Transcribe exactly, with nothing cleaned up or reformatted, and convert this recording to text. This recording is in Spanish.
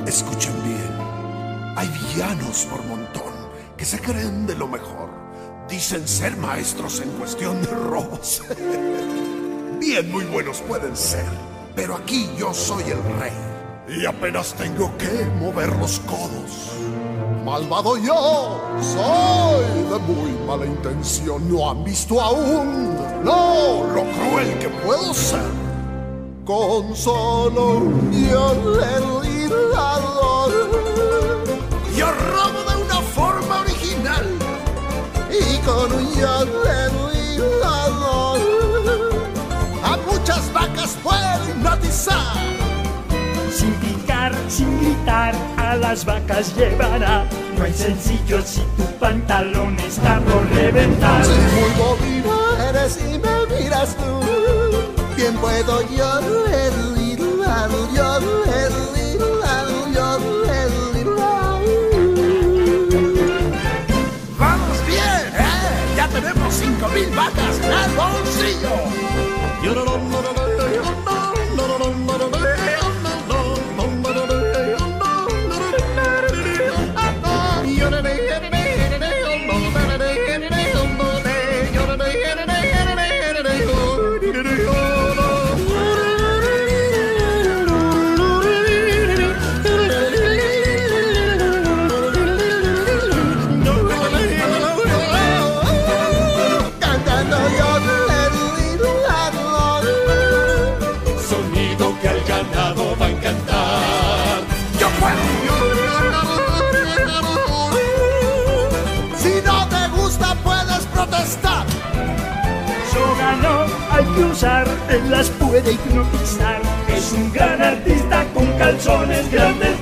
Escuchen bien, hay villanos por montón que se creen de lo mejor. Dicen ser maestros en cuestión de robos. Bien, muy buenos pueden ser, pero aquí yo soy el rey y apenas tengo que mover los codos. Malvado yo soy de muy mala intención. No han visto aún, no, lo cruel que puedo ser. Con solo un violador yo robo de una forma original. Y con un violador a muchas vacas puedo hipnotizar. Sin picar, sin gritar, a las vacas llevará. No es sencillo si tu pantalón está por reventar. Si muy bobina eres y me miras tú, bien puedo yo relinchar, yo relinchar, yo relinchar. ¡Vamos bien! ¿eh? ¡Ya tenemos cinco mil vacas en el bolsillo! Hay que usar, él las puede hipnotizar. Es un gran artista con calzones grandes